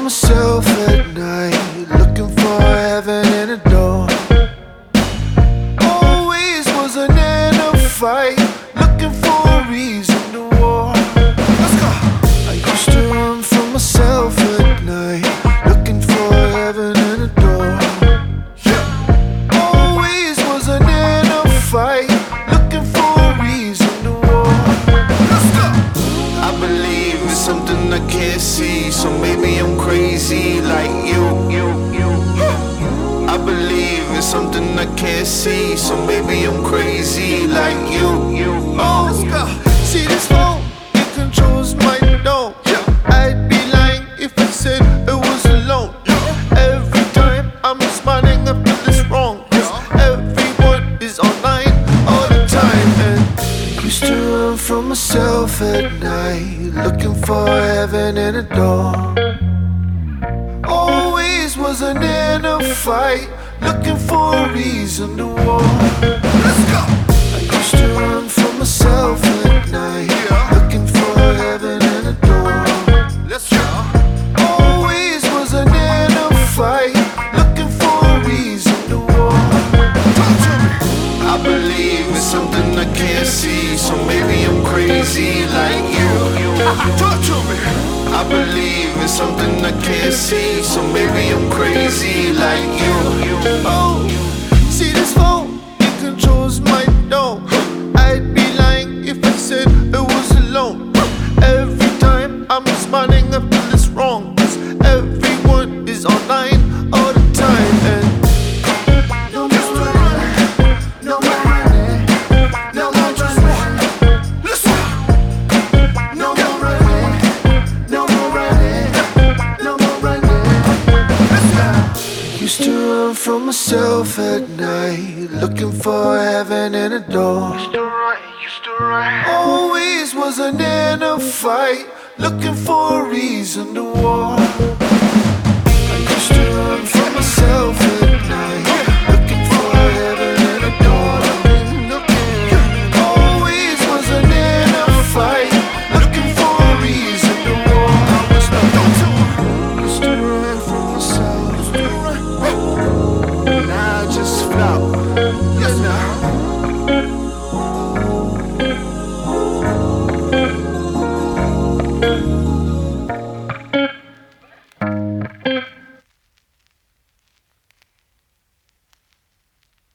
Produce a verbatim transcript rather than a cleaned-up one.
myself at night, looking for heaven in a door. Always wasn't in a fight, looking for a reason to war. Let's go. I used to run from myself at night, looking for heaven in a door. Always wasn't in a fight, looking for a reason to war. Let's go. I believe in something I can't see, so maybe I'm crazy like you. You, you, you. I believe in something I can't see, so maybe I'm crazy like you. You. Oh, let's go. See this phone, it controls my dome. I'd be lying if I said it was alone. Every time I'm smiling, I feel this wrong. Everyone is online all the time, and I used to run from myself at night, looking for heaven in a door. Always wasn't in a fight, looking for a reason to war. Let's go. I used to run from myself at night, looking for heaven in a door. Let's go. Always wasn't in a fight, looking for a reason to war. Talk to me. I believe in something I can't see, so maybe I'm crazy like you. Talk to me. I believe in something I can't see, so maybe I'm crazy like you. Oh, see this phone, it controls my dome. I'd be lying if I said it was alone. Every time I'm smiling, I feel it's wrong, 'cause everyone is online all the time, and no more running, no more running, no more running. Listen, no more running, no more running, no more running. Used to run from myself at night, looking for heaven in a door. Used to run, used to run. Always wasn't in a fight, looking for a reason to war.